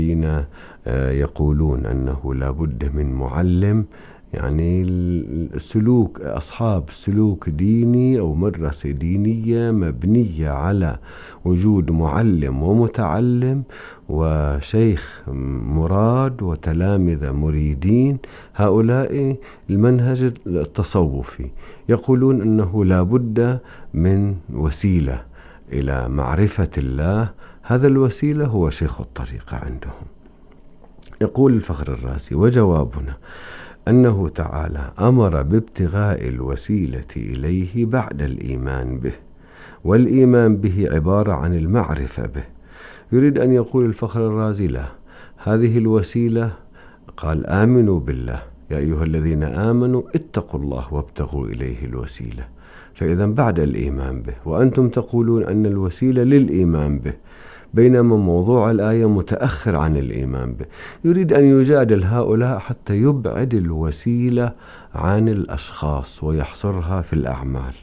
الذين يقولون أنه لا بد من معلم، يعني السلوك، أصحاب سلوك ديني أو مدرسة دينية مبنية على وجود معلم ومتعلم وشيخ مراد وتلامذة مريدين، هؤلاء المنهج التصوفي يقولون أنه لا بد من وسيلة إلى معرفة الله، هذا الوسيلة هو شيخ الطريقة عندهم. يقول الفخر الرازي: وجوابنا أنه تعالى أمر بابتغاء الوسيلة إليه بعد الإيمان به، والإيمان به عبارة عن المعرفة به. يريد أن يقول الفخر الرازي: لا، هذه الوسيلة قال آمنوا بالله يا أيها الذين آمنوا اتقوا الله وابتغوا إليه الوسيلة، فإذا بعد الإيمان به، وأنتم تقولون أن الوسيلة للإيمان به، بينما موضوع الآية متأخر عن الإيمان به. يريد أن يجادل هؤلاء حتى يبعد الوسيلة عن الأشخاص ويحصرها في الأعمال،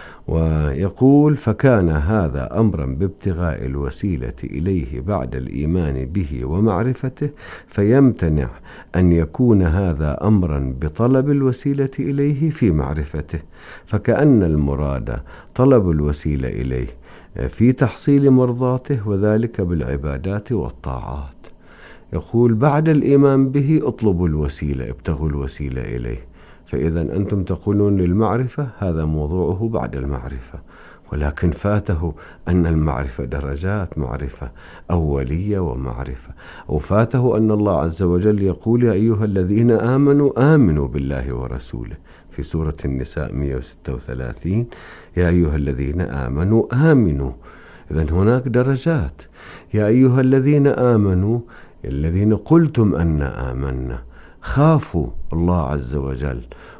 ويقول: فكان هذا أمرا بابتغاء الوسيلة إليه بعد الإيمان به ومعرفته، فيمتنع أن يكون هذا أمرا بطلب الوسيلة إليه في معرفته، فكأن المراد طلب الوسيلة إليه في تحصيل مرضاته، وذلك بالعبادات والطاعات. يقول: بعد الإيمان به اطلبوا الوسيلة، ابتغوا الوسيلة إليه، فإذا أنتم تقولون للمعرفة، هذا موضوعه بعد المعرفة، ولكن فاته أن المعرفة درجات، معرفة أولية ومعرفة، أو فاته أن الله عز وجل يقول: يا أيها الذين آمنوا آمنوا بالله ورسوله، في سورة النساء 136: يا أيها الذين آمنوا آمنوا. إذن هناك درجات. يا أيها الذين آمنوا، الذين قلتم أن آمنا، خافوا الله عز وجل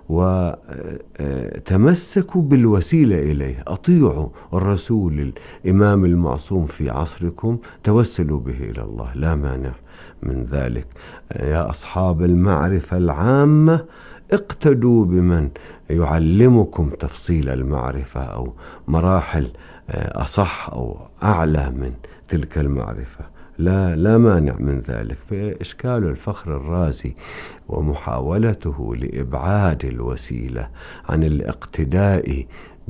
وتمسكوا بالوسيلة إليه، أطيعوا الرسول الإمام المعصوم في عصركم، توسلوا به إلى الله، لا مانع من ذلك. يا أصحاب المعرفة العامة، اقتدوا بمن يعلمكم تفصيل المعرفة أو مراحل أصح أو أعلى من تلك المعرفة، لا مانع من ذلك. فإشكال الفخر الرازي ومحاولته لإبعاد الوسيلة عن الاقتداء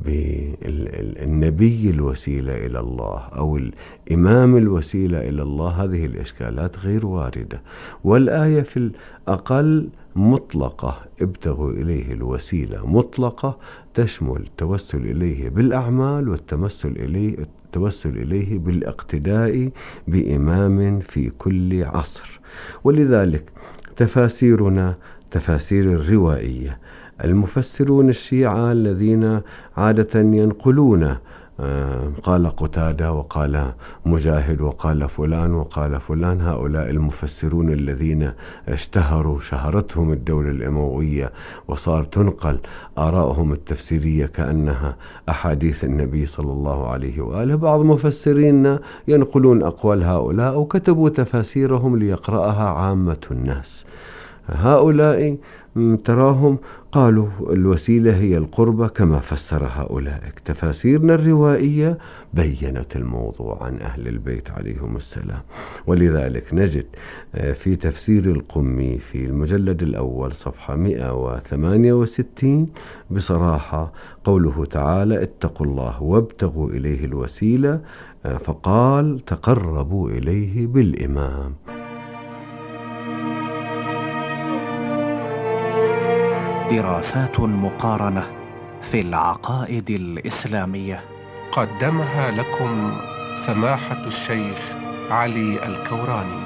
بالنبي الوسيلة إلى الله أو الإمام الوسيلة إلى الله، هذه الإشكالات غير واردة، والآية في الأقل مطلقة، ابتغوا إليه الوسيلة مطلقة، تشمل التوسل إليه بالأعمال والتوسل إليه بالاقتداء بإمام في كل عصر. ولذلك تفاسيرنا تفاسير الروائية، المفسرون الشيعة الذين عادة ينقلون قال قتادة وقال مجاهد وقال فلان وقال فلان، هؤلاء المفسرون الذين شهرتهم الدولة الأموية وصار تنقل آراءهم التفسيرية كأنها أحاديث النبي صلى الله عليه وآله. بعض مفسرين ينقلون أقوال هؤلاء وكتبوا تفاسيرهم ليقرأها عامة الناس. هؤلاء تراهم قالوا الوسيلة هي القربة كما فسرها أولئك. تفاسيرنا الروائية بيّنت الموضوع عن أهل البيت عليهم السلام. ولذلك نجد في تفسير القمي في المجلد الأول صفحة 168 بصراحة قوله تعالى: اتقوا الله وابتغوا إليه الوسيلة، فقال: تقربوا إليه بالإمام. دراسات مقارنة في العقائد الإسلامية قدمها لكم سماحة الشيخ علي الكوراني.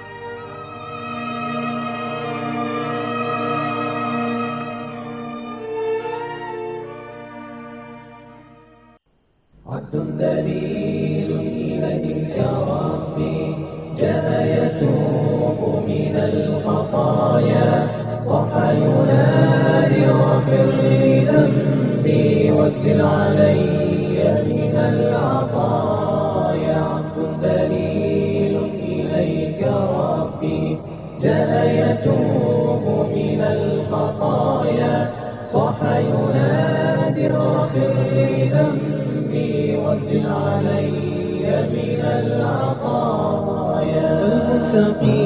عبد ذليل إليك يا ربي، جاء يتوب من الخطايا، صح ينادي واغفر لي ذنبي واكسل علي من العطايا. عبد ذليل إليك ربي، جاء يتوب من الخطايا، صح ينادي واغفر لي ذنبي واكسل علي من العطايا.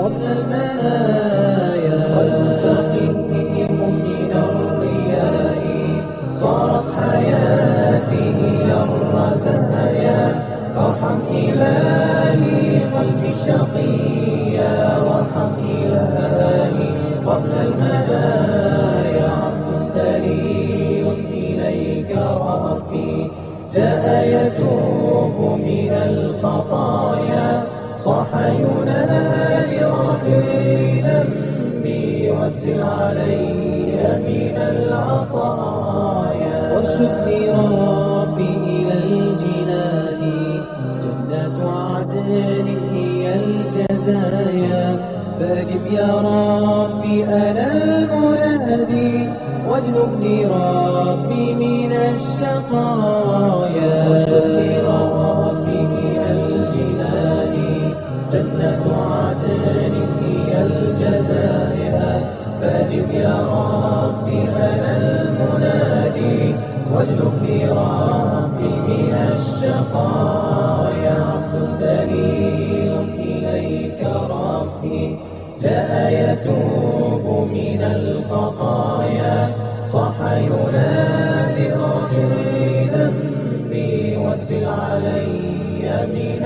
قبل المنايا والمستقيم من الرياء صارت حياتي هي الرزايا فارحم إلهي قلبي الشقيا وارحم إلهي قبل المنايا عبد دليل إليك ربي جاء يتوب من الخطايا صاح ينادي غافر ذنبي وابزل علي من العطايا واشدني ربي إلى الجنان جنة عدن هي الجزايا فاجب يا ربي أنا المنادي واجنبني ربي من الشقايا واشدني ربي إلى الجنان جنة عدن هي الجزايا فاجب يا ربي أنا المنادي واجنبني ربي من الشقايا عبد دليل إليك ربي جاء يتوب من الخطايا صاح ينادي غافر ذنبي وابزل علي من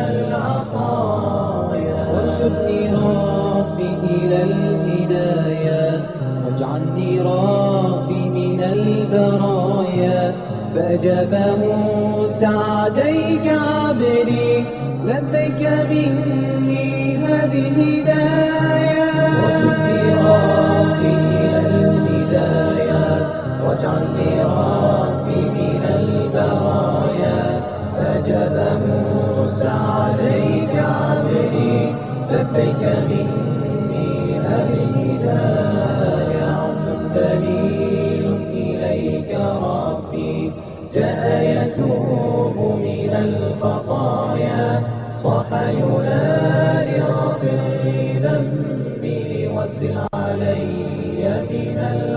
العطايا واشدني ربي إلى الهدايا واجعلني ربي من البرايا فأجابه سعديك عبدي لبيك مني هذه هدايا واشدني ربي إلى الهدايا واجعلني ربي من البرايا فأجابه سعديك عبدي لبيك مني هذه هدايا عبد دليل إليك ربي جاء يتوب من الخطايا صاح ينادي غافر ذنبي وابزل علي من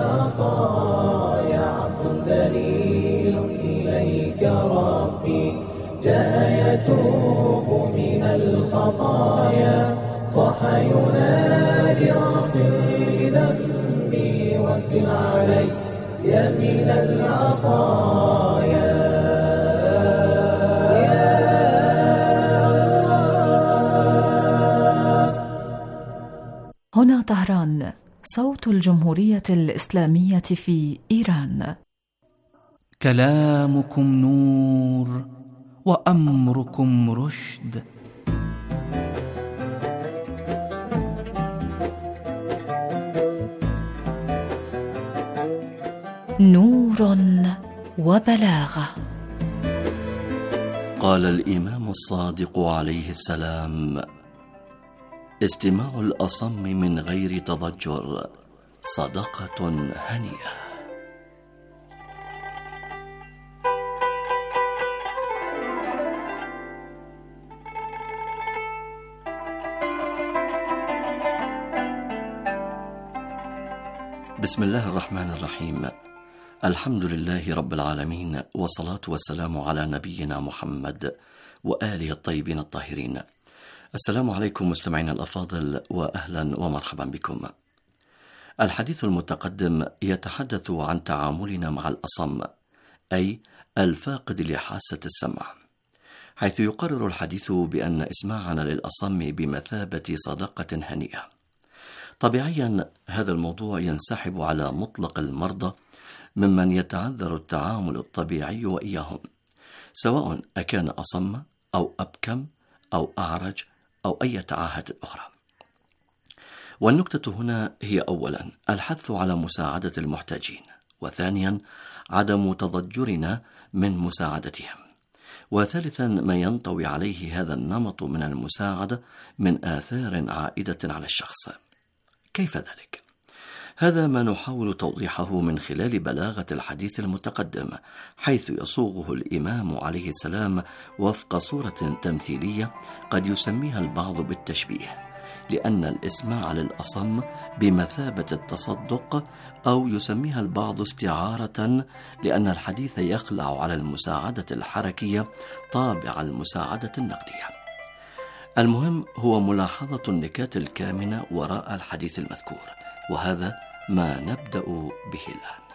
العطايا عبد دليل إليك ربي جاء يتوب من الخطايا صاح ينادي غافر ذنبي وابزل علي من العطايا. هنا طهران، صوت الجمهورية الإسلامية في إيران. كلامكم نور وأمركم رشد. نور وبلاغة. قال الإمام الصادق عليه السلام: استماع الأصم من غير تضجر صدقة هنيئة. بسم الله الرحمن الرحيم. الحمد لله رب العالمين، والصلاة والسلام على نبينا محمد وآله الطيبين الطاهرين. السلام عليكم مستمعينا الأفاضل، وأهلا ومرحبا بكم. الحديث المتقدم يتحدث عن تعاملنا مع الأصم، أي الفاقد لحاسة السمع، حيث يقرر الحديث بأن إسماعنا للأصم بمثابة صدقة هنيئة. طبيعيا هذا الموضوع ينسحب على مطلق المرضى ممن يتعذر التعامل الطبيعي وإياهم، سواء أكان أصم أو أبكم أو أعرج أو أي عاهة أخرى. والنكتة هنا هي أولا الحث على مساعدة المحتاجين، وثانيا عدم تضجرنا من مساعدتهم، وثالثا ما ينطوي عليه هذا النمط من المساعدة من آثار عائدة على الشخص. كيف ذلك؟ هذا ما نحاول توضيحه من خلال بلاغة الحديث المتقدم، حيث يصوغه الإمام عليه السلام وفق صورة تمثيلية قد يسميها البعض بالتشبيه، لأن الإسماع للأصم بمثابة التصدق، أو يسميها البعض استعارة، لأن الحديث يخلع على المساعدة الحركية طابع المساعدة النقدية. المهم هو ملاحظة النكات الكامنة وراء الحديث المذكور، وهذا ما نبدأ به الآن.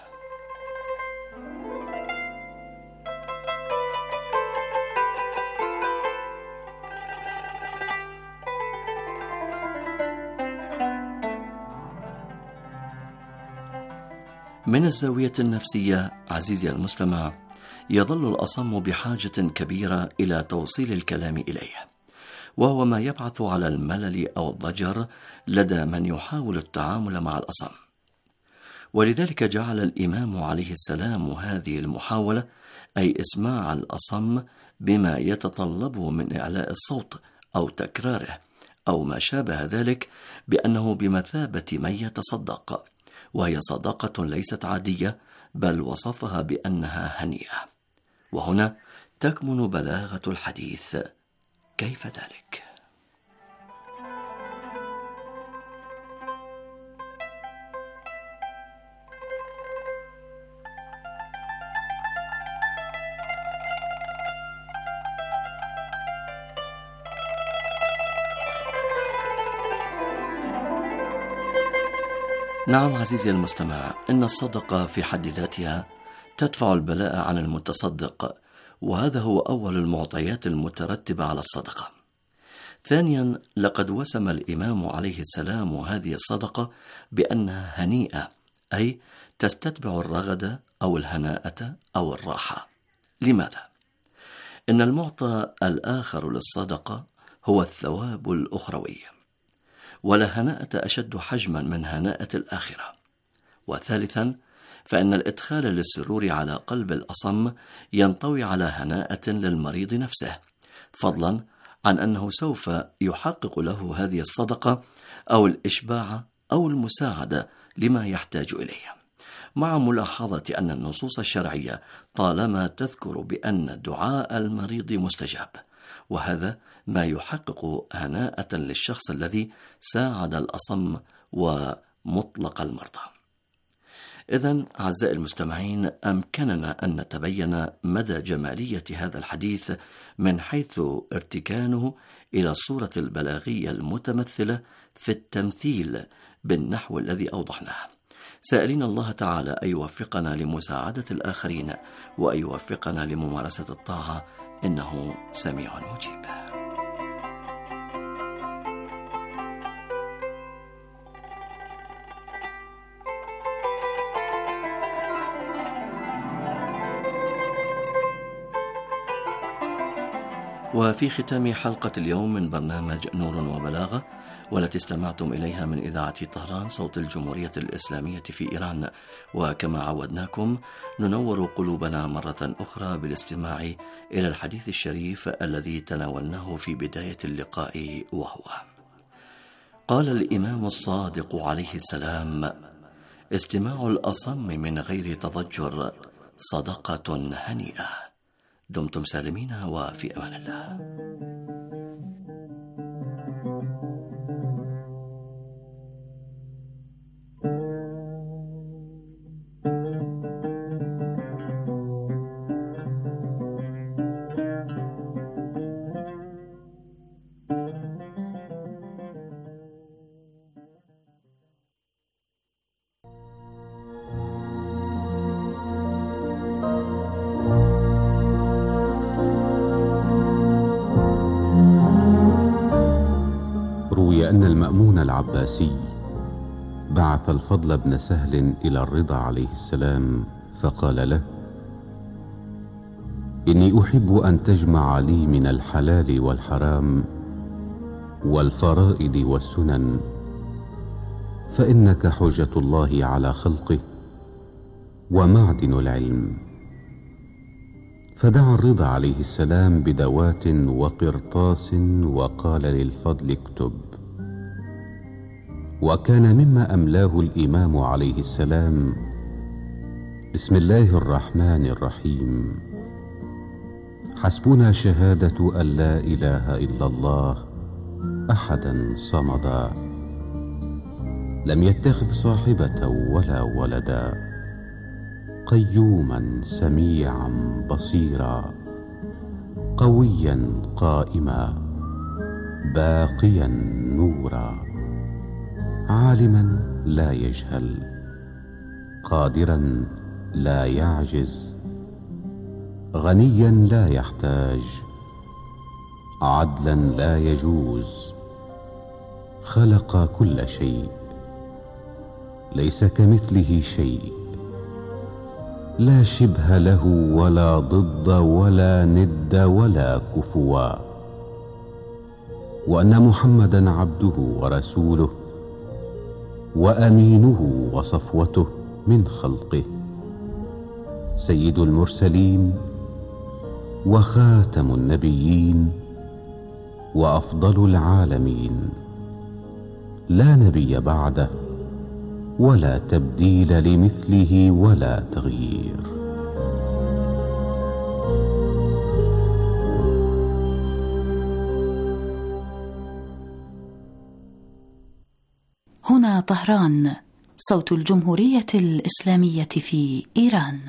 من الزاوية النفسية عزيزي المستمع، يظل الأصم بحاجة كبيرة إلى توصيل الكلام إليه، وهو ما يبعث على الملل أو الضجر لدى من يحاول التعامل مع الأصم. ولذلك جعل الإمام عليه السلام هذه المحاولة، أي إسماع الأصم بما يتطلبه من إعلاء الصوت أو تكراره أو ما شابه ذلك، بأنه بمثابة من يتصدق، وهي صدقة ليست عادية، بل وصفها بأنها هنيئة. وهنا تكمن بلاغة الحديث. كيف ذلك؟ نعم عزيزي المستمع، إن الصدقة في حد ذاتها تدفع البلاء عن المتصدق، وهذا هو أول المعطيات المترتبة على الصدقة. ثانيا، لقد وسم الإمام عليه السلام هذه الصدقة بأنها هنيئة، أي تستتبع الرغد أو الهناءة أو الراحة. لماذا؟ إن المعطى الآخر للصدقة هو الثواب الأخروي، ولا هناءة أشد حجما من هناءة الآخرة. وثالثا، فإن الإدخال للسرور على قلب الأصم ينطوي على هناءة للمريض نفسه، فضلا عن أنه سوف يحقق له هذه الصدقة أو الإشباع أو المساعدة لما يحتاج إليه، مع ملاحظة أن النصوص الشرعية طالما تذكر بأن دعاء المريض مستجاب، وهذا ما يحقق هناءة للشخص الذي ساعد الأصم ومطلق المرضى. إذن أعزائي المستمعين، أمكننا أن نتبين مدى جمالية هذا الحديث من حيث ارتكانه إلى الصورة البلاغية المتمثلة في التمثيل بالنحو الذي أوضحناه، سائلين الله تعالى أن يوفقنا لمساعدة الآخرين وأن يوفقنا لممارسة الطاعة، إنه سميع مجيب. وفي ختام حلقة اليوم من برنامج نور وبلاغة، والتي استمعتم إليها من إذاعة طهران صوت الجمهورية الإسلامية في إيران، وكما عودناكم ننور قلوبنا مرة أخرى بالاستماع إلى الحديث الشريف الذي تناولناه في بداية اللقاء، وهو: قال الإمام الصادق عليه السلام: استماع الأصم من غير تضجر صدقة هنيئة. دمتم سالمين وفي أمان الله. أن المأمون العباسي بعث الفضل بن سهل إلى الرضا عليه السلام فقال له: إني أحب أن تجمع لي من الحلال والحرام والفرائض والسنن، فإنك حجة الله على خلقه ومعدن العلم. فدعا الرضا عليه السلام بدوات وقرطاس وقال للفضل: اكتب. وكان مما أملاه الإمام عليه السلام: بسم الله الرحمن الرحيم، حسبنا شهادة أن لا إله إلا الله أحدا صمدا، لم يتخذ صاحبة ولا ولدا، قيوما سميعا بصيرا، قويا قائما، باقيا نورا، عالما لا يجهل، قادرا لا يعجز، غنيا لا يحتاج، عدلا لا يجوز، خلق كل شيء، ليس كمثله شيء، لا شبه له ولا ضد ولا ند ولا كفوا، وأن محمدا عبده ورسوله وأمينه وصفوته من خلقه، سيد المرسلين وخاتم النبيين وأفضل العالمين، لا نبي بعده ولا تبديل لمثله ولا تغيير. هنا طهران، صوت الجمهورية الإسلامية في إيران.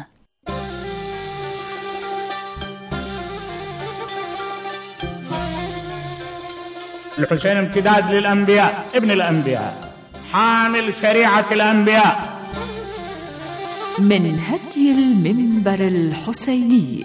الحسين امتداد للأنبياء، ابن الأنبياء، حامل شريعة الأنبياء. من هدي المنبر الحسيني.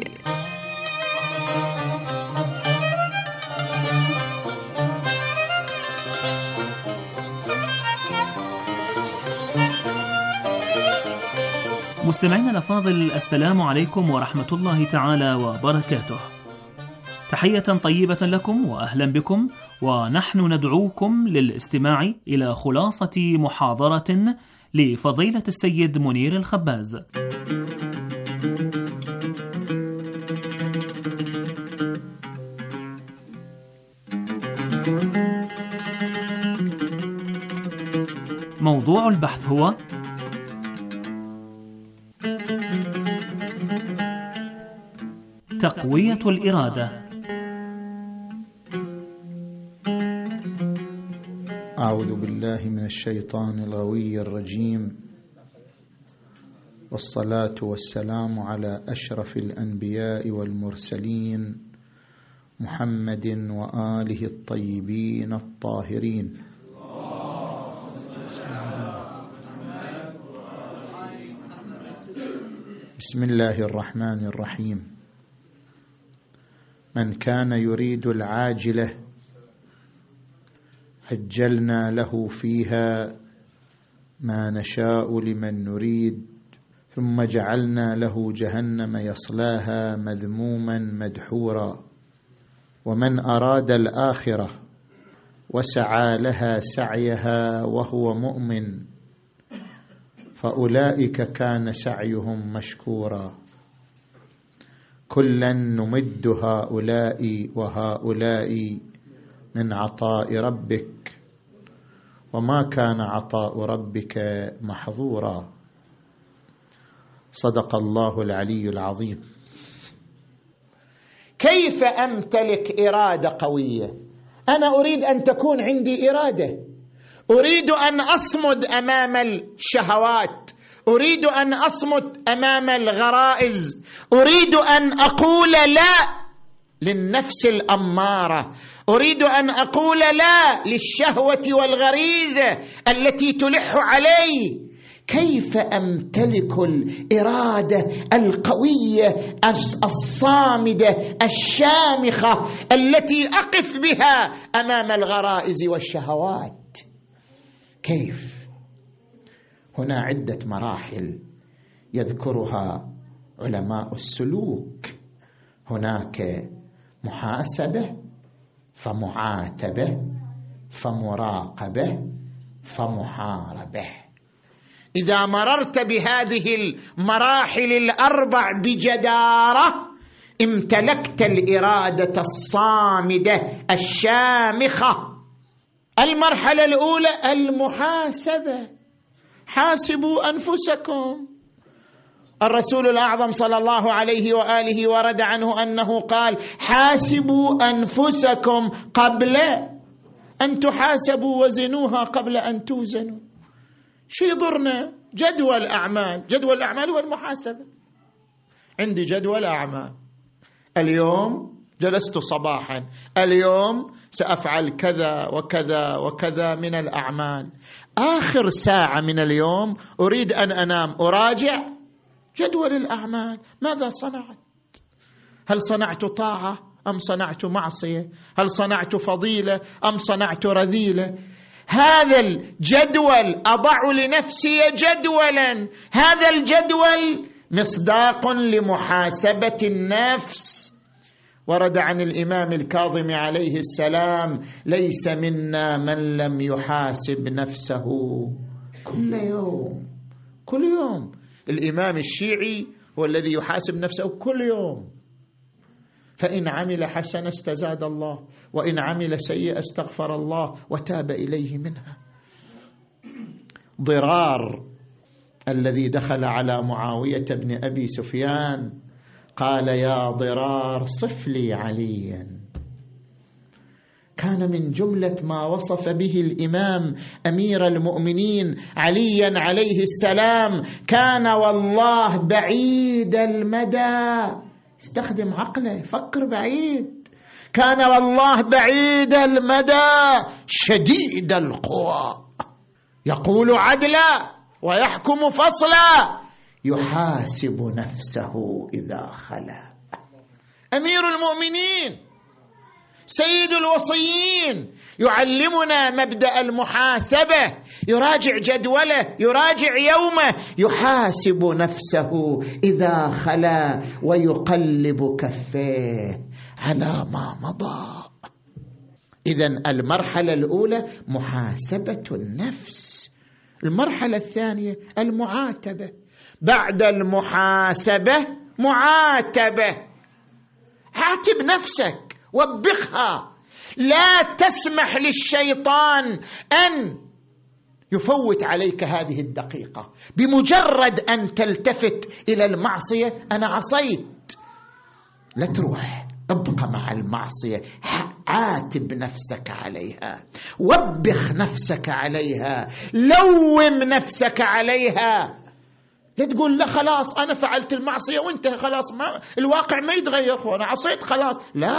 مستمعينا الأفاضل، السلام عليكم ورحمة الله تعالى وبركاته. تحية طيبة لكم وأهلا بكم، ونحن ندعوكم للاستماع إلى خلاصة محاضرة لفضيلة السيد منير الخباز. موضوع البحث هو تقوية الإرادة. أعوذ بالله من الشيطان الغوي الرجيم، والصلاة والسلام على أشرف الأنبياء والمرسلين محمد وآله الطيبين الطاهرين. بسم الله الرحمن الرحيم. من كان يريد العاجلة عجلنا له فيها ما نشاء لمن نريد، ثم جعلنا له جهنم يصلاها مذموما مدحورا. ومن أراد الآخرة وسعى لها سعيها وهو مؤمن فأولئك كان سعيهم مشكورا. كلا نمد هؤلاء وهؤلاء من عطاء ربك وما كان عطاء ربك محظورا. صدق الله العلي العظيم. كيف أمتلك إرادة قوية؟ أنا أريد أن تكون عندي إرادة، أريد أن أصمد أمام الشهوات، أريد أن أصمد أمام الغرائز، أريد أن أقول لا للنفس الأمارة، أريد أن أقول لا للشهوة والغريزة التي تلح علي. كيف أمتلك الإرادة القوية الصامدة الشامخة التي أقف بها أمام الغرائز والشهوات؟ كيف؟ هنا عدة مراحل يذكرها علماء السلوك. هناك محاسبة، فمعاتبة، فمراقبة، فمحاربة. إذا مررت بهذه المراحل الأربع بجدارة امتلكت الإرادة الصامدة الشامخة. المرحلة الأولى المحاسبة. حاسبوا أنفسكم. الرسول الأعظم صلى الله عليه وآله ورد عنه أنه قال: حاسبوا أنفسكم قبل أن تحاسبوا وزنوها قبل أن توزنوا. شو يضرنا؟ جدول الأعمال. جدول الأعمال هو المحاسبة. عندي جدول أعمال، اليوم جلست صباحا اليوم سأفعل كذا وكذا وكذا من الأعمال، آخر ساعة من اليوم أريد أن أنام، أراجع جدول الأعمال، ماذا صنعت؟ هل صنعت طاعة أم صنعت معصية؟ هل صنعت فضيلة أم صنعت رذيلة؟ هذا الجدول أضع لنفسي جدولا، هذا الجدول مصداق لمحاسبة النفس. ورد عن الإمام الكاظم عليه السلام: ليس منا من لم يحاسب نفسه كل يوم. كل يوم الإمام الشيعي هو الذي يحاسب نفسه كل يوم، فإن عمل حسنة استزاد الله، وإن عمل سيئة استغفر الله وتاب إليه منها. ضرار الذي دخل على معاوية بن أبي سفيان قال: يا ضرار صف لي عليا. كان من جملة ما وصف به الإمام أمير المؤمنين عليا عليه السلام: كان والله بعيد المدى. استخدم عقله، فكر بعيد. كان والله بعيد المدى شديد القوى، يقول عدلا ويحكم فصلا، يحاسب نفسه إذا خلا. أمير المؤمنين سيد الوصيين يعلمنا مبدأ المحاسبة، يراجع جدوله، يراجع يومه، يحاسب نفسه إذا خلا ويقلب كفيه على ما مضى. إذن المرحلة الأولى محاسبة النفس، المرحلة الثانية المعاتبة. بعد المحاسبة معاتبة. عاتب نفسك، وبخها، لا تسمح للشيطان أن يفوت عليك هذه الدقيقة. بمجرد أن تلتفت إلى المعصية: أنا عصيت، لا تروح، ابقى مع المعصية، عاتب نفسك عليها، وبخ نفسك عليها، لوم نفسك عليها. لا تقول لا خلاص أنا فعلت المعصية وانتهى خلاص، ما الواقع ما يتغير، أنا عصيت خلاص. لا،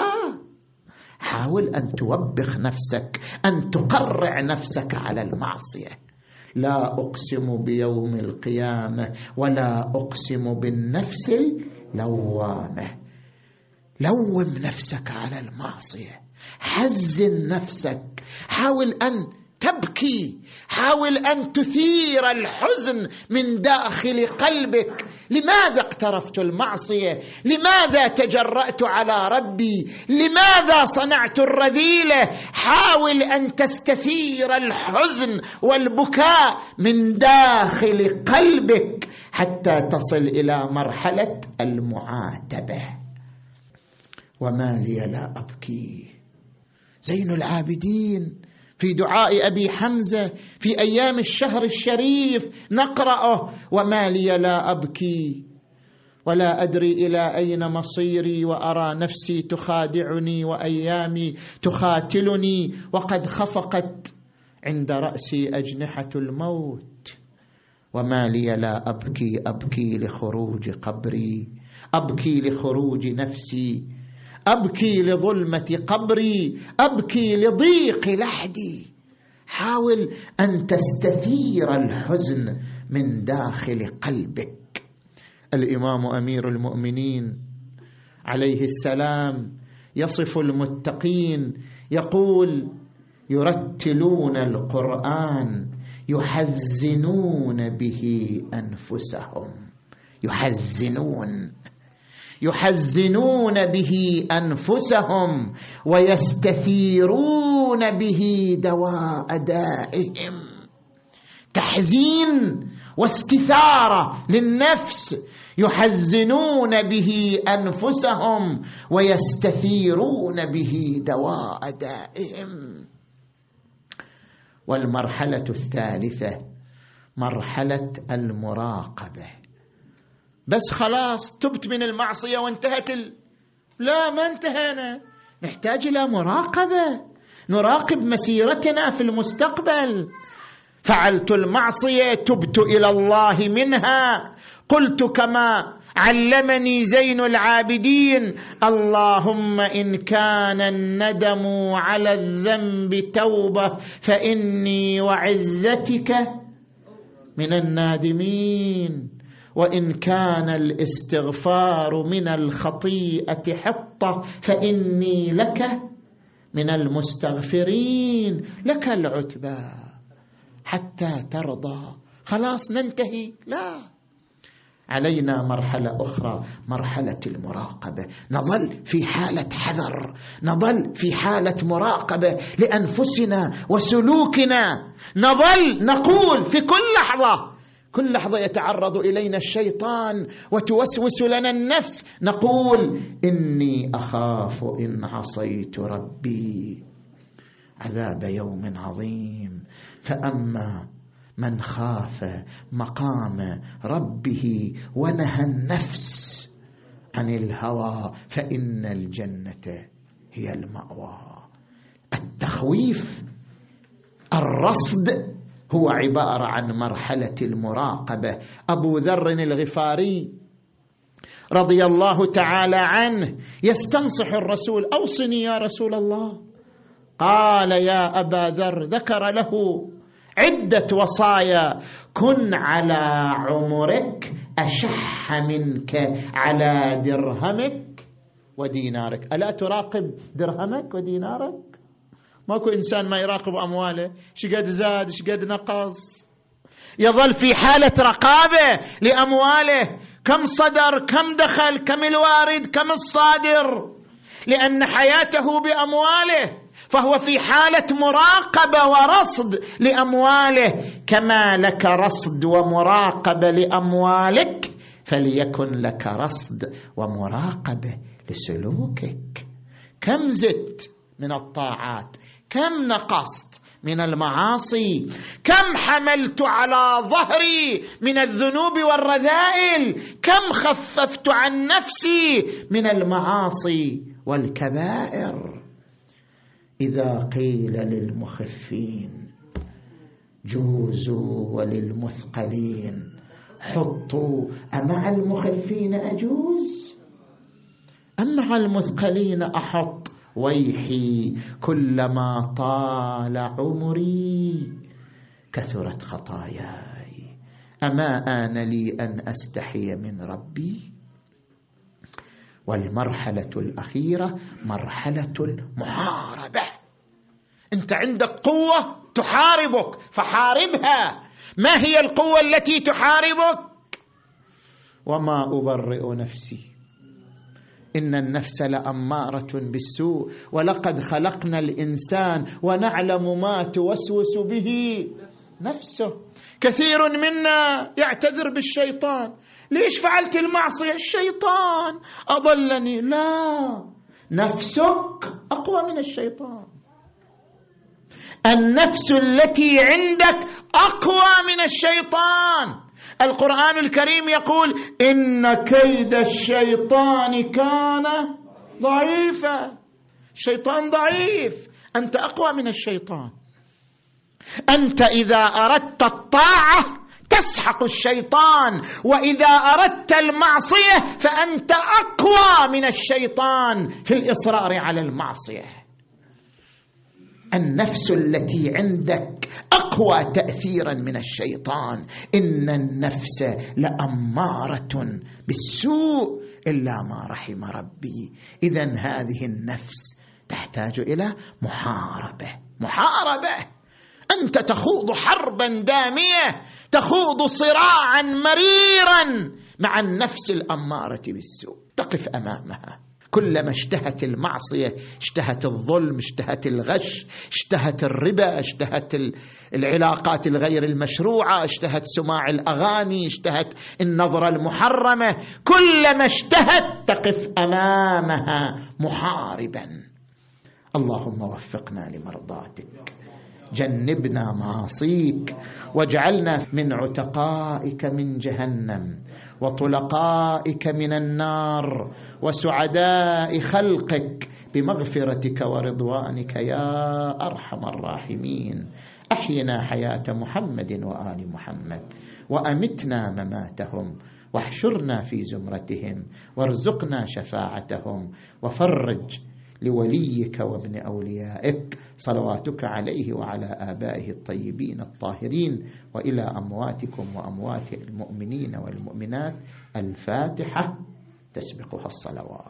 حاول أن توبخ نفسك، أن تقرع نفسك على المعصية. لا أقسم بيوم القيامة ولا أقسم بالنفس اللوامة. لوم نفسك على المعصية، حزن نفسك، حاول أن تبكي، حاول أن تثير الحزن من داخل قلبك. لماذا اقترفت المعصية؟ لماذا تجرأت على ربي؟ لماذا صنعت الرذيلة؟ حاول أن تستثير الحزن والبكاء من داخل قلبك حتى تصل إلى مرحلة المعاتبة. وما لي لا أبكي. زين العابدين في دعاء أبي حمزة في أيام الشهر الشريف نقرأه: وما لي لا أبكي ولا أدري إلى أين مصيري، وأرى نفسي تخادعني وأيامي تخاتلني، وقد خفقت عند رأسي أجنحة الموت. وما لي لا أبكي، أبكي لخروج قبري، أبكي لخروج نفسي، أبكي لظلمة قبري، أبكي لضيق لحدي. حاول أن تستثير الحزن من داخل قلبك. الإمام أمير المؤمنين عليه السلام يصف المتقين، يقول: يرتلون القرآن يحزنون به أنفسهم. يحزنون به أنفسهم ويستثيرون به دواء دائهم. تحزين واستثارة للنفس، يحزنون به أنفسهم ويستثيرون به دواء دائهم. والمرحلة الثالثة مرحلة المراقبة. بس خلاص تبت من المعصية وانتهت لا، ما انتهينا، نحتاج إلى مراقبة، نراقب مسيرتنا في المستقبل. فعلت المعصية، تبت إلى الله منها، قلت كما علمني زين العابدين: اللهم إن كان الندم على الذنب توبة فإني وعزتك من النادمين، وإن كان الاستغفار من الخطيئة حطة فإني لك من المستغفرين. لك العتبى حتى ترضى. خلاص ننتهي؟ لا، علينا مرحلة أخرى، مرحلة المراقبة. نظل في حالة حذر، نظل في حالة مراقبة لأنفسنا وسلوكنا، نظل نقول في كل لحظة يتعرض إلينا الشيطان وتوسوس لنا النفس، نقول: إني أخاف إن عصيت ربي عذاب يوم عظيم. فأما من خاف مقام ربه ونهى النفس عن الهوى فإن الجنة هي المأوى. التخويف، الرصد، هو عبارة عن مرحلة المراقبة. أبو ذر الغفاري رضي الله تعالى عنه يستنصح الرسول: أوصني يا رسول الله. قال: يا أبا ذر، ذكر له عدة وصايا: كن على عمرك أشح منك على درهمك ودينارك. ألا تراقب درهمك ودينارك؟ ماكو إنسان ما يراقب أمواله، شقد زاد شقد نقص، يظل في حالة رقابة لأمواله، كم صدر، كم دخل، كم الوارد، كم الصادر، لأن حياته بأمواله، فهو في حالة مراقبة ورصد لأمواله. كما لك رصد ومراقبة لأموالك فليكن لك رصد ومراقبة لسلوكك. كم زدت من الطاعات، كم نقصت من المعاصي، كم حملت على ظهري من الذنوب والرذائل، كم خففت عن نفسي من المعاصي والكبائر. إذا قيل للمخفين جوزوا وللمثقلين حطوا، أمع المخفين أجوز أم مع المثقلين أحط؟ ويحي كلما طال عمري كثرت خطاياي، أما آن لي أن أستحي من ربي؟ والمرحلة الأخيرة مرحلة المحاربة. أنت عندك قوة تحاربك فحاربها. ما هي القوة التي تحاربك؟ وما أبرئ نفسي إن النفس لأمارة بالسوء ولقد خلقنا الإنسان ونعلم ما توسوس به نفسه. كثير منا يعتذر بالشيطان: ليش فعلت المعصية؟ الشيطان أضلني. لا، نفسك أقوى من الشيطان. النفس التي عندك أقوى من الشيطان. القرآن الكريم يقول: إن كيد الشيطان كان ضعيفا. الشيطان ضعيف، أنت أقوى من الشيطان. أنت إذا أردت الطاعة تسحق الشيطان، وإذا أردت المعصية فأنت أقوى من الشيطان في الإصرار على المعصية. النفس التي عندك أقوى تأثيرا من الشيطان. إن النفس لأمارة بالسوء إلا ما رحم ربي. إذن هذه النفس تحتاج إلى محاربة. أنت تخوض حربا دامية، تخوض صراعا مريرا مع النفس الأمارة بالسوء. تقف أمامها، كلما اشتهت المعصية، اشتهت الظلم، اشتهت الغش، اشتهت الربا، اشتهت العلاقات الغير المشروعة، اشتهت سماع الأغاني، اشتهت النظرة المحرمة، كلما اشتهت تقف أمامها محاربا. اللهم وفقنا لمرضاتك، جنبنا معاصيك، واجعلنا من عتقائك من جهنم وطلقائك من النار وسعداء خلقك بمغفرتك ورضوانك يا أرحم الراحمين. أحينا حياة محمد وآل محمد، وأمتنا مماتهم، واحشرنا في زمرتهم وارزقنا شفاعتهم وفرج لوليك وابن أوليائك صلواتك عليه وعلى آبائه الطيبين الطاهرين، وإلى أمواتكم وأموات المؤمنين والمؤمنات. الفاتحة تسبقها الصلوات.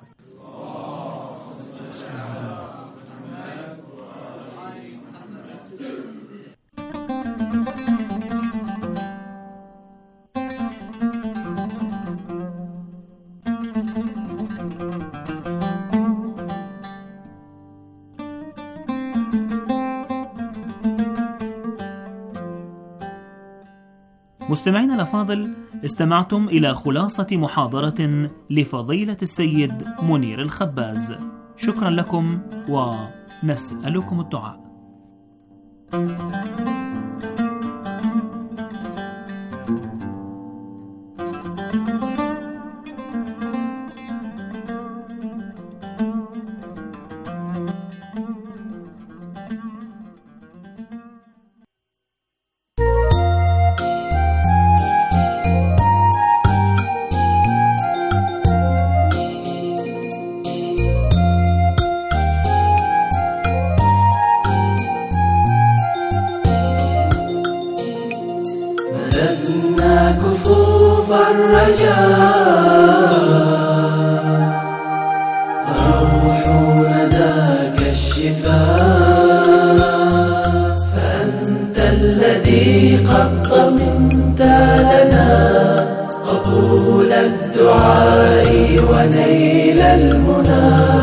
مستمعينا الأفاضل، استمعتم إلى خلاصة محاضرة لفضيلة السيد منير الخباز. شكرا لكم ونسألكم الدعاء. روحنا ذاك الشفاء، فأنت الذي قد ضمنت لنا قبول الدعاء ونيل المنى.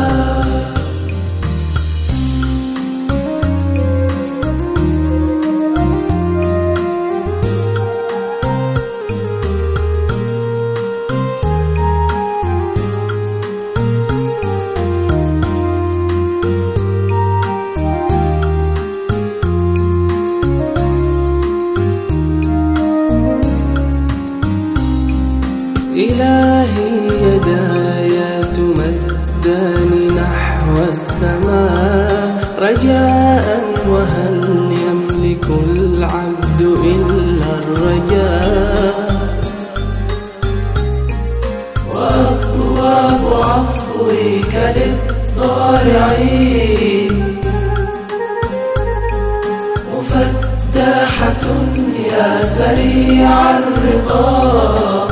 إلهي يداي تمدان نحو السماء رجاء، وهل يملك العبد إلا الرجاء؟ وأبواب عفوك للضارعين مفتحة يا سريع الرضا.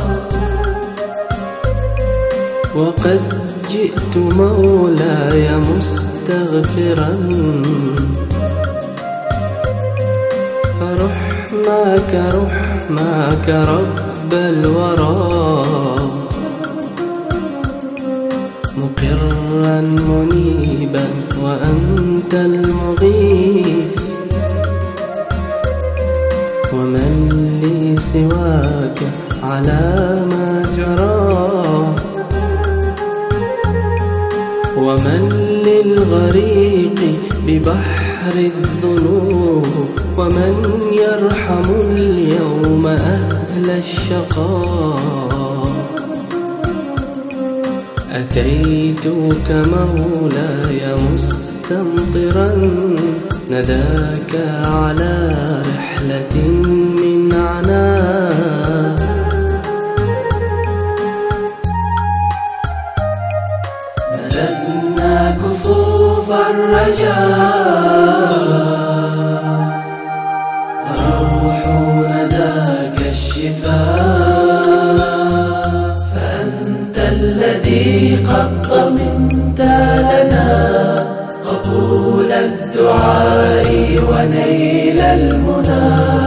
وقد جئت مولاي مستغفرا، فرحماك رب الورى، مقرا منيبا وأنت المغيث، ومن لي سواك على ما جراه، ومن للغريق ببحر الذنوب، ومن يرحم اليوم أهل الشقاء. أتيتك مولاي مستمطرا نداك على رحلة من عناء، ملأنا كفوف الرجاء، روحنا ذاك الشفاء، فأنت الذي قد ضمنت لنا قبول الدعاء ونيل المنى.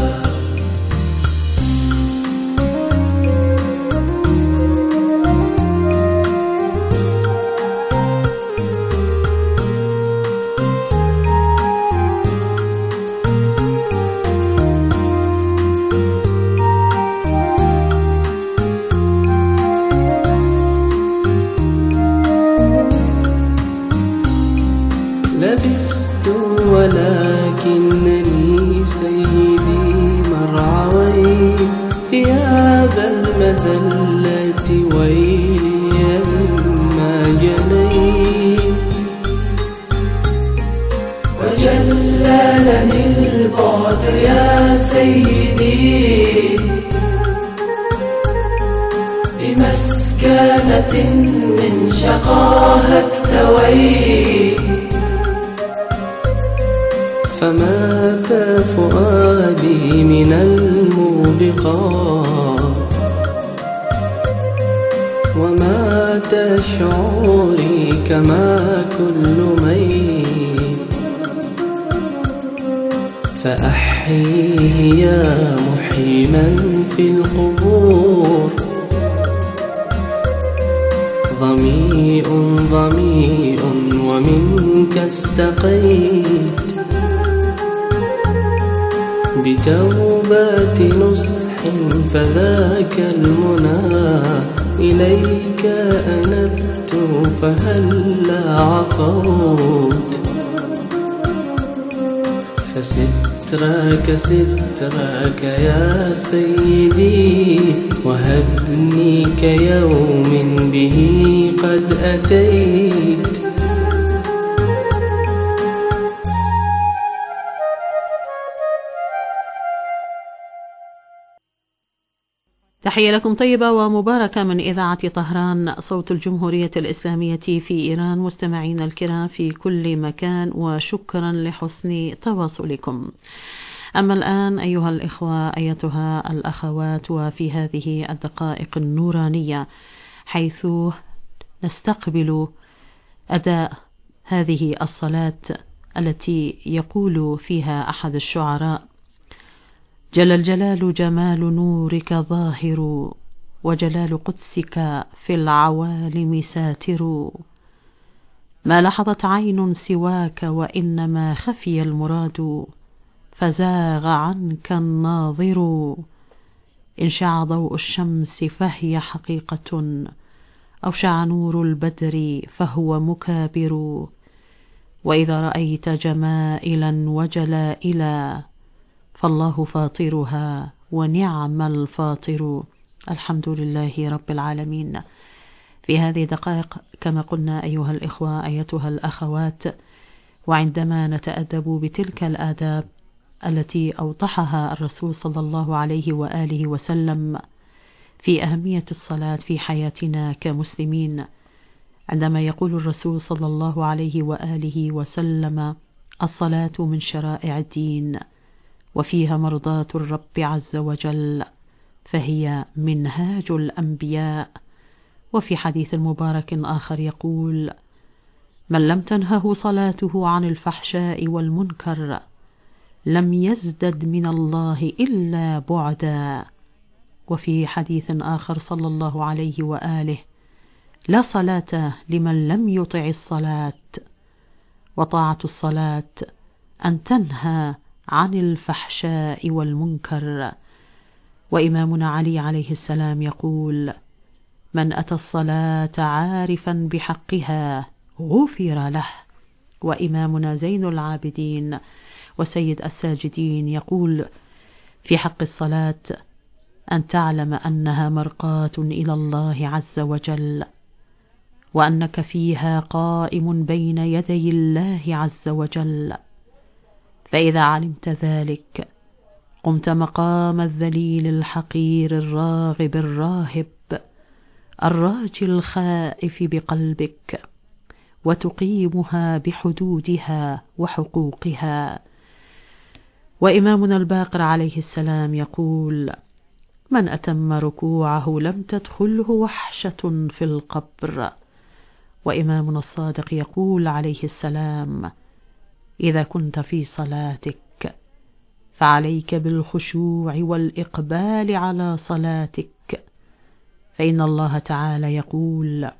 لبست ولكنني سيدي مرعوي ثياب المذلة، ويلي مما جنيت، وجللني البعد يا سيدي، ليلة من شقاها اكتويت فمات فؤادي من الموبقات ومات شعوري كما كل ميت فأحيه يا محيي من في القبور ظميء ظميء ومنك استقيت بتوبة نصح فذاك المنى إليك أنبت فهلا عفوت فسترك سترك يا سيدي وهبني كيوم به قد أتيت تحية لكم طيبة ومباركة من إذاعة طهران صوت الجمهورية الإسلامية في إيران. مستمعين الكرام في كل مكان وشكرا لحسن تواصلكم. أما الآن أيها الإخوة أيتها الأخوات وفي هذه الدقائق النورانية حيث نستقبل أداء هذه الصلاة التي يقول فيها أحد الشعراء: جل الجلال جمال نورك ظاهر وجلال قدسك في العوالم ساتر ما لحظت عين سواك وإنما خفي المراد فزاغ عنك الناظر إن شع ضوء الشمس فهي حقيقة أو شع نور البدر فهو مكابر وإذا رأيت جمائلا وجلائلا فالله فاطرها ونعم الفاطر. الحمد لله رب العالمين. في هذه الدقائق كما قلنا أيها الإخوة أيتها الأخوات وعندما نتأدب بتلك الآداب التي أوضحها الرسول صلى الله عليه وآله وسلم في أهمية الصلاة في حياتنا كمسلمين، عندما يقول الرسول صلى الله عليه وآله وسلم: الصلاة من شرائع الدين وفيها مرضاة الرب عز وجل فهي منهاج الأنبياء. وفي حديث مبارك آخر يقول: من لم تنهه صلاته عن الفحشاء والمنكر لم يزدد من الله إلا بعدا. وفي حديث آخر صلى الله عليه وآله: لا صلاة لمن لم يطع الصلاة. وطاعة الصلاة أن تنهى عن الفحشاء والمنكر. وإمامنا علي عليه السلام يقول: من أتى الصلاة عارفا بحقها غفر له. وإمامنا زين العابدين وسيد الساجدين يقول في حق الصلاة: أن تعلم أنها مرقاة إلى الله عز وجل وأنك فيها قائم بين يدي الله عز وجل، فإذا علمت ذلك قمت مقام الذليل الحقير الراغب الراهب الراجي الخائف بقلبك وتقيمها بحدودها وحقوقها. وإمامنا الباقر عليه السلام يقول: من أتم ركوعه لم تدخله وحشة في القبر. وإمامنا الصادق يقول عليه السلام: إذا كنت في صلاتك فعليك بالخشوع والإقبال على صلاتك، فإن الله تعالى يقول: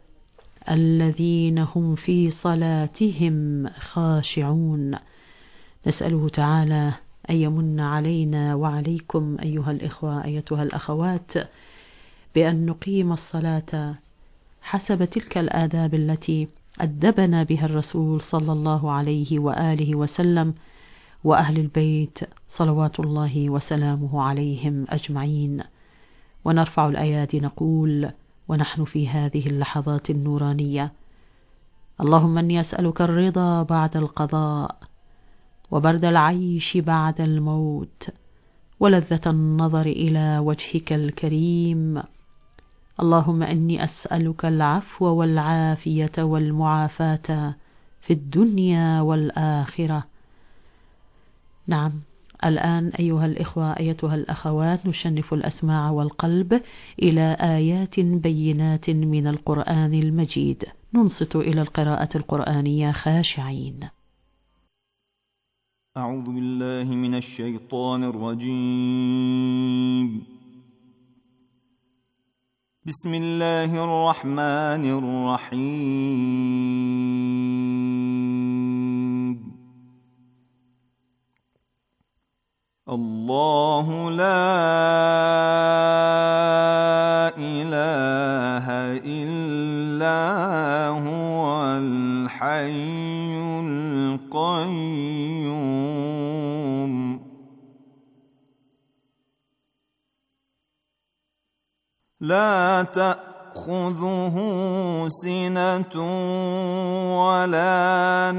الذين هم في صلاتهم خاشعون. نسأله تعالى أن يمن علينا وعليكم أيها الإخوة أيتها الأخوات بأن نقيم الصلاة حسب تلك الآداب التي أدبنا بها الرسول صلى الله عليه وآله وسلم وأهل البيت صلوات الله وسلامه عليهم أجمعين. ونرفع الأيادي نقول ونحن في هذه اللحظات النورانية: اللهم إني أسألك الرضا بعد القضاء وبرد العيش بعد الموت ولذة النظر إلى وجهك الكريم. اللهم إني أسألك العفو والعافية والمعافاة في الدنيا والآخرة. نعم، الآن أيها الإخوة أيتها الأخوات نشنف الأسماع والقلب إلى آيات بينات من القرآن المجيد، ننصت إلى القراءة القرآنية خاشعين. أعوذ بالله من الشيطان الرجيم. بسم الله الرحمن الرحيم. الله لا إله إلا هو الحي القيوم لا تأخذه سنة ولا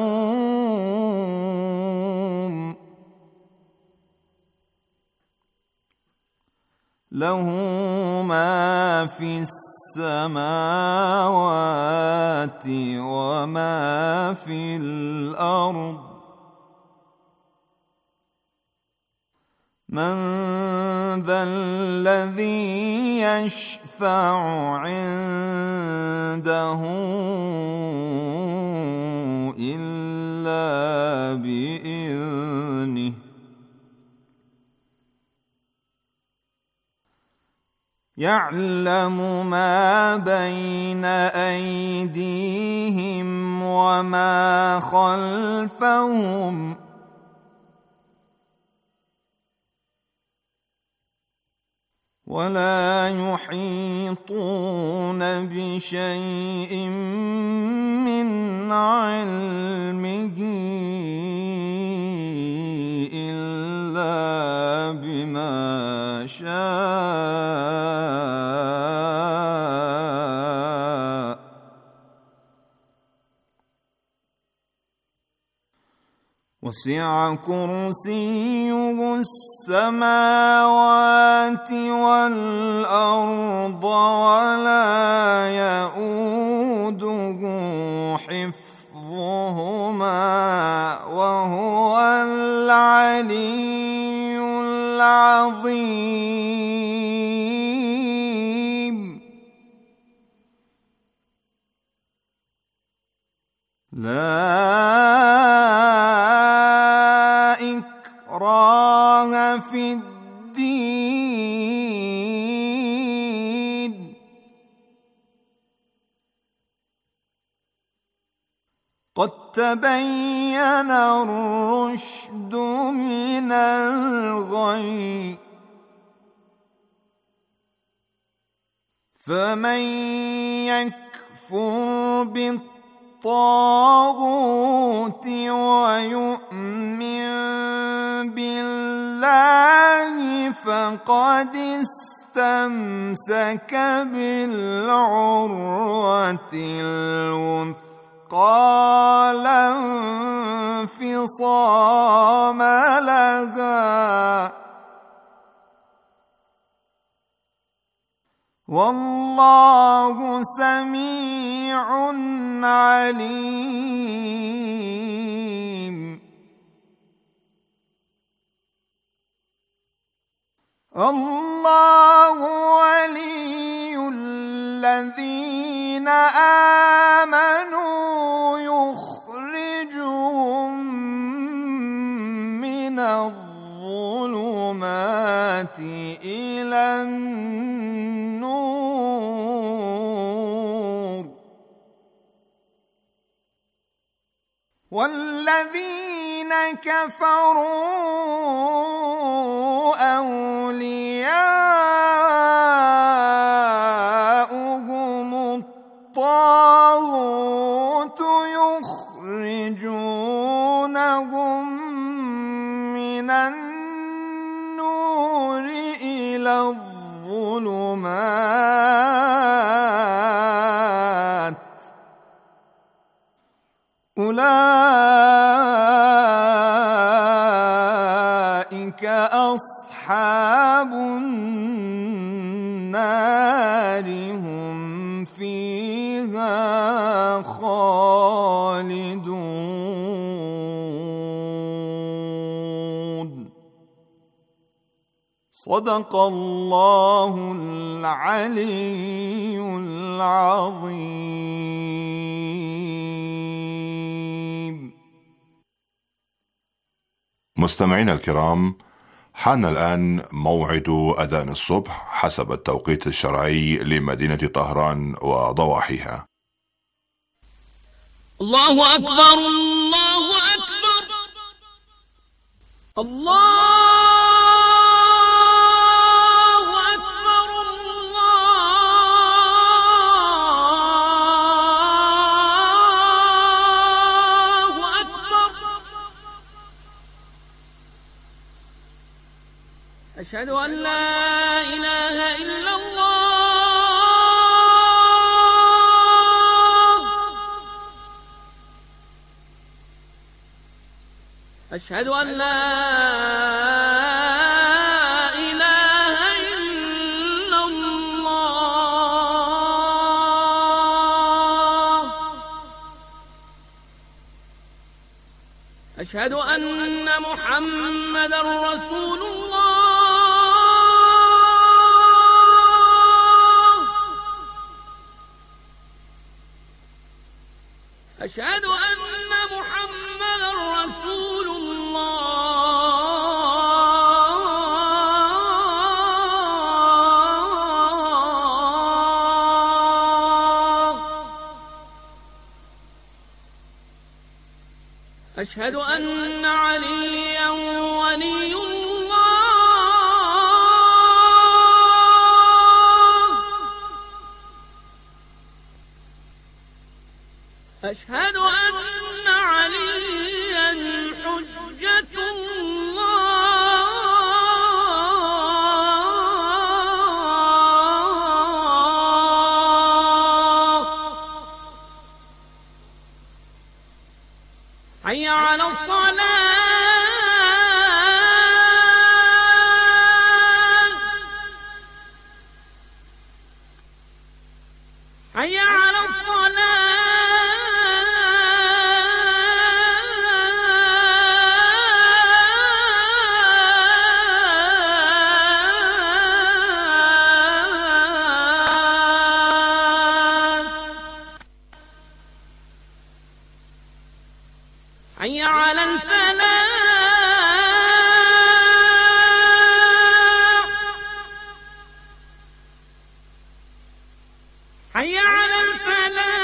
نوم له ما في السماوات وما في الأرض من ذا الذي يشفع عنده إلا بإذنه يعلم ما بين أيديهم وما خلفهم ولا يحيطون بشيء من علمه إلا بما شاء وسع كرسيه السماوات والأرض ولا يؤوده حفظهما وهو العلي العظيم لا إكراه في الدين قد تبين الرشد من الغي فمن يكفر بالطاغوت ويؤمن بالله فقد استمسك بالعروة الوثقى لا انفصام لها والله سميع عليم الله ولي الذين آمنوا يخرجهم من الظلمات إلى النور والذين كفروا أولياؤهم الطاغوت يخرجونهم من النور إلى الظلمات أولئك أصحاب النار النار هم فيها خالدون. صدق الله العلي العظيم. مستمعينا الكرام، حان الآن موعد أذان الصبح حسب التوقيت الشرعي لمدينة طهران وضواحيها. الله أكبر الله أكبر الله أشهد أن لا إله إلا الله. أشهد أن لا إله إلا الله. أشهد أن محمدًا رسول الله. أشهد أن محمدًا رسول الله. أشهد أن عليًا ولي أشهد أن عليا حجة الله. حي على الصلاة. حي على الصلاة. حي على الفلاح. حي على الفلاح.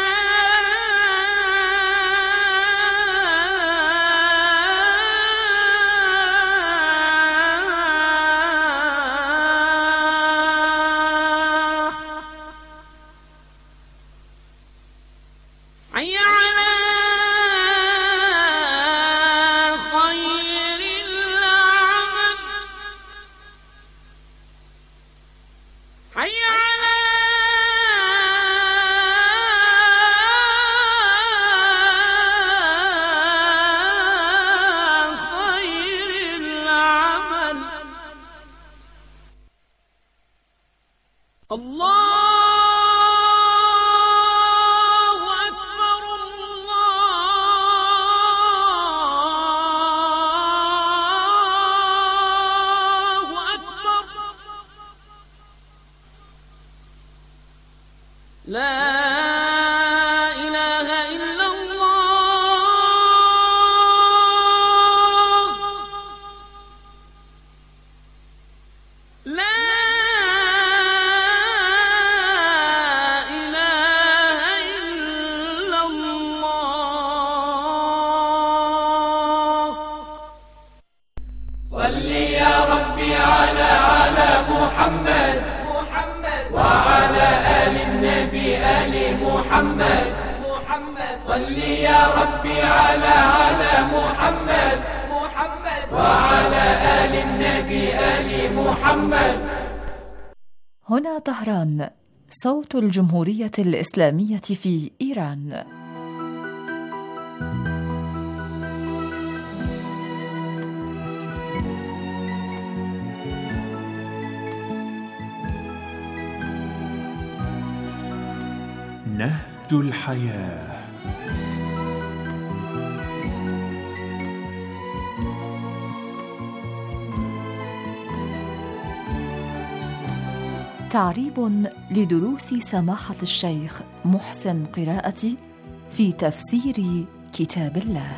حي على الله أكبر الله أكبر. لا إله إلا الله. لا محمد وعلى آل النبي آل محمد صل يا ربي على محمد وعلى آل النبي آل محمد. هنا طهران، صوت الجمهورية الإسلامية في إيران. نهج الحياة. تعريب لدروس سماحة الشيخ محسن قراءتي في تفسير كتاب الله.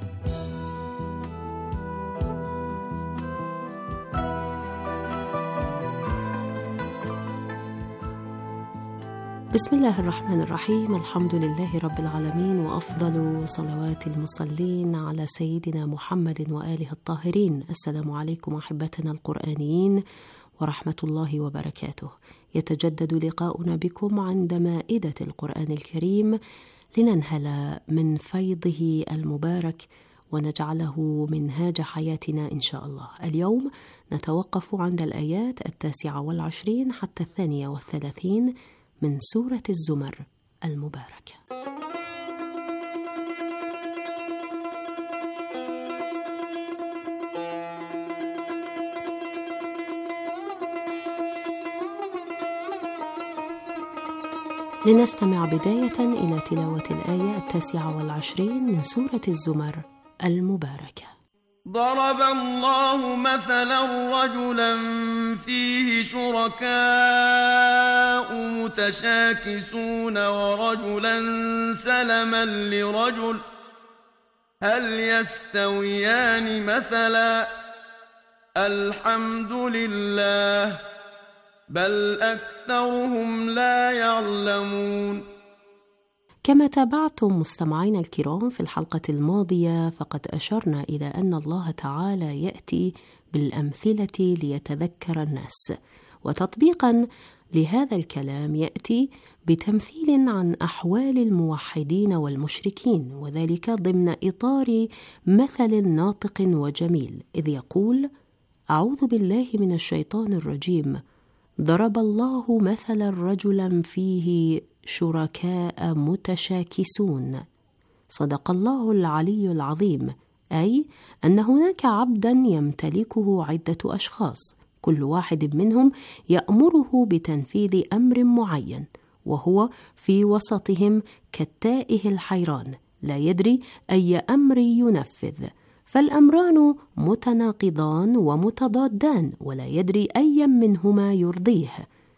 بسم الله الرحمن الرحيم. الحمد لله رب العالمين، وأفضل صلوات المصلين على سيدنا محمد وآله الطاهرين. السلام عليكم أحبتنا القرآنيين ورحمة الله وبركاته. يتجدد لقاؤنا بكم عند مائدة القرآن الكريم لننهل من فيضه المبارك ونجعله منهاج حياتنا إن شاء الله. اليوم نتوقف عند الآيات 29 حتى 32 من سورة الزمر المباركة. لنستمع بداية إلى تلاوة الآية 29 من سورة الزمر المباركة. ضرب الله مثلا رجلا فيه شركاء متشاكسون ورجلا سلما لرجل هل يستويان مثلا الحمد لله بل أكثرهم لا يعلمون. كما تابعتم مستمعينا الكرام في الحلقة الماضية، فقد أشرنا إلى أن الله تعالى يأتي بالأمثلة ليتذكر الناس، وتطبيقا لهذا الكلام يأتي بتمثيل عن أحوال الموحدين والمشركين، وذلك ضمن إطار مثل ناطق وجميل، إذ يقول: أعوذ بالله من الشيطان الرجيم، ضرب الله مثلا رجلا فيه شركاء متشاكسون. صدق الله العلي العظيم، أي أن هناك عبدا يمتلكه عدة أشخاص، كل واحد منهم يأمره بتنفيذ أمر معين، وهو في وسطهم كالتائه الحيران لا يدري أي أمر ينفذ، فالأمران متناقضان ومتضادان ولا يدري أي منهما يرضيه.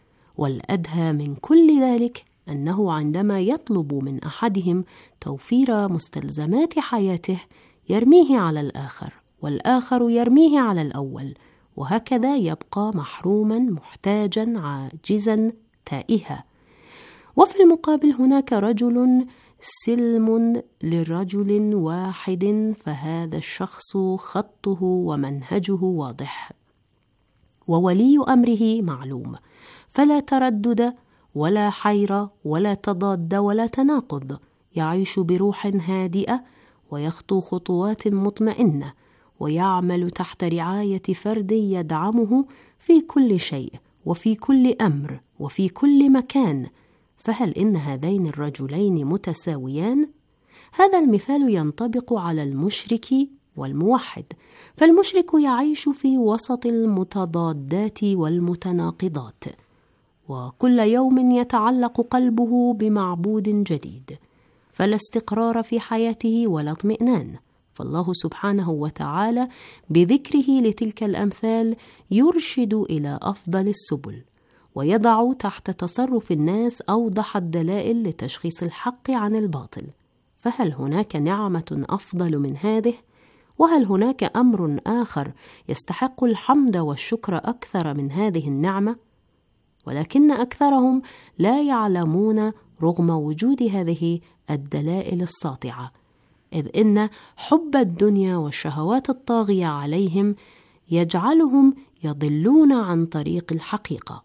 والأدهى من كل ذلك أنه عندما يطلب من أحدهم توفير مستلزمات حياته يرميه على الآخر، والآخر يرميه على الأول، وهكذا يبقى محروما محتاجا عاجزا تائها. وفي المقابل هناك رجل سلم لرجل واحد، فهذا الشخص خطه ومنهجه واضح، وولي أمره معلوم، فلا تردد ولا حيرة ولا تضاد ولا تناقض، يعيش بروح هادئة ويخطو خطوات مطمئنة، ويعمل تحت رعاية فرد يدعمه في كل شيء وفي أمر وفي كل مكان. فهل إن هذين الرجلين متساويان؟ هذا المثال ينطبق على المشرك والموحد، فالمشرك يعيش في وسط المتضادات والمتناقضات، وكل يوم يتعلق قلبه بمعبود جديد، فلا استقرار في حياته ولا اطمئنان. فالله سبحانه وتعالى بذكره لتلك الأمثال يرشد إلى أفضل السبل، ويضع تحت تصرف الناس أوضح الدلائل لتشخيص الحق عن الباطل. فهل هناك نعمة أفضل من هذه؟ وهل هناك أمر آخر يستحق الحمد والشكر أكثر من هذه النعمة؟ ولكن أكثرهم لا يعلمون رغم وجود هذه الدلائل الساطعة، إذ إن حب الدنيا والشهوات الطاغية عليهم يجعلهم يضلون عن طريق الحقيقة،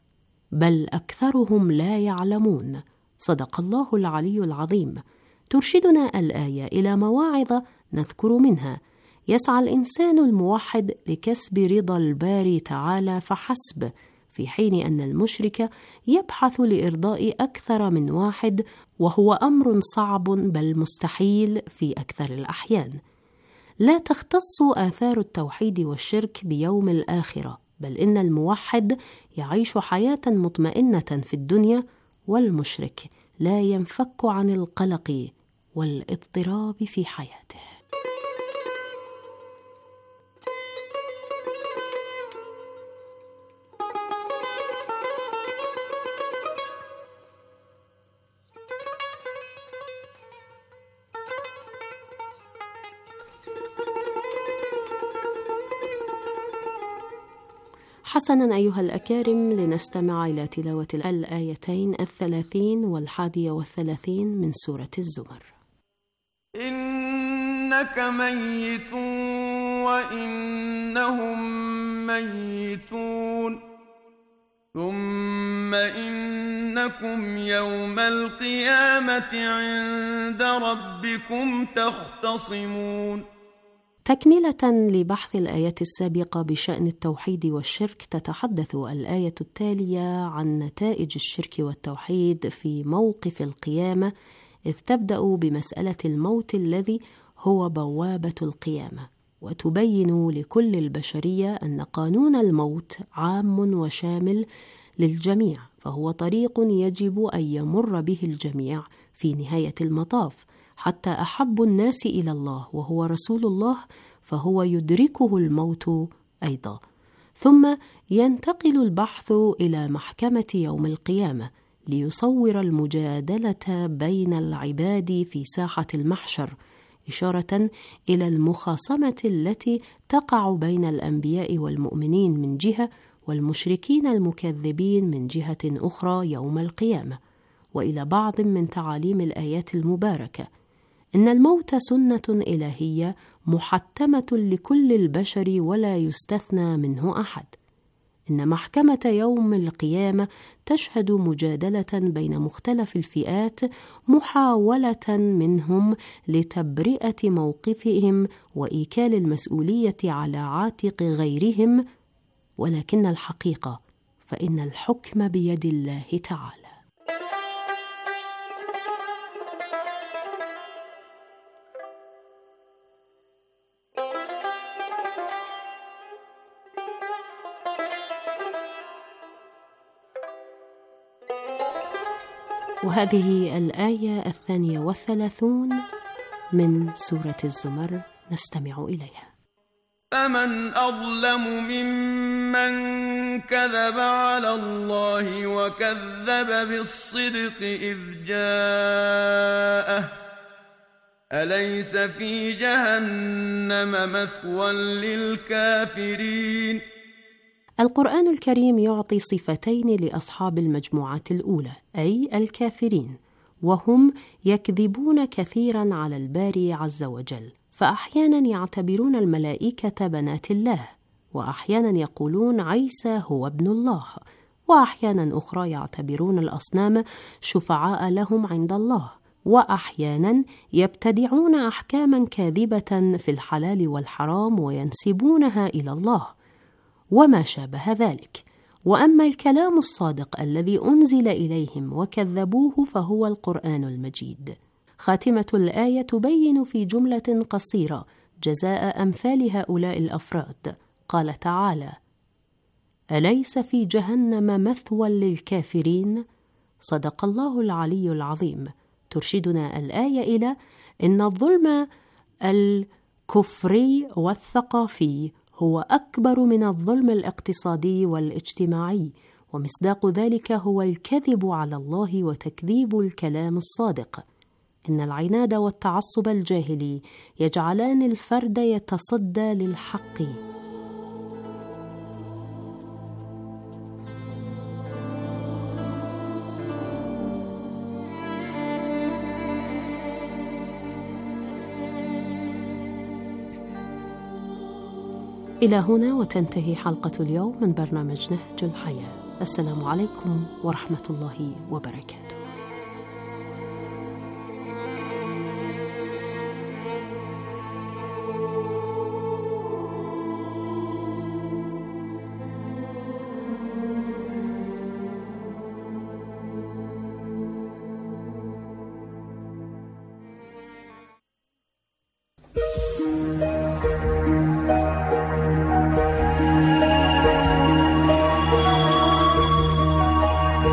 بل أكثرهم لا يعلمون. صدق الله العلي العظيم. ترشدنا الآية إلى مواعظ نذكر منها: يسعى الإنسان الموحد لكسب رضا الباري تعالى فحسب، في حين أن المشرك يبحث لإرضاء أكثر من واحد، وهو أمر صعب بل مستحيل في أكثر الأحيان. لا تختص آثار التوحيد والشرك بيوم الآخرة، بل إن الموحد يعيش حياة مطمئنة في الدنيا، والمشرك لا ينفك عن القلق والاضطراب في حياته. حسنا أيها الأكارم، لنستمع إلى تلاوة الآيتين 30 و31 من سورة الزمر. إنك ميت وإنهم ميتون ثم إنكم يوم القيامة عند ربكم تختصمون. تكملة لبحث الآيات السابقة بشأن التوحيد والشرك، تتحدث الآية التالية عن نتائج الشرك والتوحيد في موقف القيامة، إذ تبدأ بمسألة الموت الذي هو بوابة القيامة، وتبين لكل البشرية أن قانون الموت عام وشامل للجميع، فهو طريق يجب أن يمر به الجميع في نهاية المطاف، حتى أحب الناس إلى الله وهو رسول الله فهو يدركه الموت أيضا. ثم ينتقل البحث إلى محكمة يوم القيامة ليصور المجادلة بين العباد في ساحة المحشر، إشارة إلى المخاصمة التي تقع بين الأنبياء والمؤمنين من جهة، والمشركين المكذبين من جهة أخرى يوم القيامة، وإلى بعض من تعاليم الآيات المباركة. إن الموت سنة إلهية محتمة لكل البشر ولا يستثنى منه أحد. إن محكمة يوم القيامة تشهد مجادلة بين مختلف الفئات، محاولة منهم لتبرئة موقفهم وإيكال المسؤولية على عاتق غيرهم، ولكن الحقيقة فإن الحكم بيد الله تعالى. وهذه الآية 32 من سورة الزمر نستمع إليها. فمن أظلم ممن كذب على الله وكذب بالصدق إذ جاءه أليس في جهنم مثوى للكافرين. القرآن الكريم يعطي صفتين لأصحاب المجموعات الأولى، أي الكافرين، وهم يكذبون كثيرا على الباري عز وجل، فأحيانا يعتبرون الملائكة بنات الله، وأحيانا يقولون عيسى هو ابن الله، وأحيانا أخرى يعتبرون الأصنام شفعاء لهم عند الله، وأحيانا يبتدعون أحكاما كاذبة في الحلال والحرام وينسبونها إلى الله وما شابه ذلك. وأما الكلام الصادق الذي أنزل إليهم وكذبوه فهو القرآن المجيد. خاتمة الآية تبين في جملة قصيرة جزاء أمثال هؤلاء الأفراد. قال تعالى: أليس في جهنم مثوى للكافرين؟ صدق الله العلي العظيم. ترشدنا الآية إلى أن الظلم الكفري والثقافي هو أكبر من الظلم الاقتصادي والاجتماعي، ومصداق ذلك هو الكذب على الله وتكذيب الكلام الصادق. إن العناد والتعصب الجاهلي يجعلان الفرد يتصدى للحق. إلى هنا وتنتهي حلقة اليوم من برنامج نهج الحياة. السلام عليكم ورحمة الله وبركاته.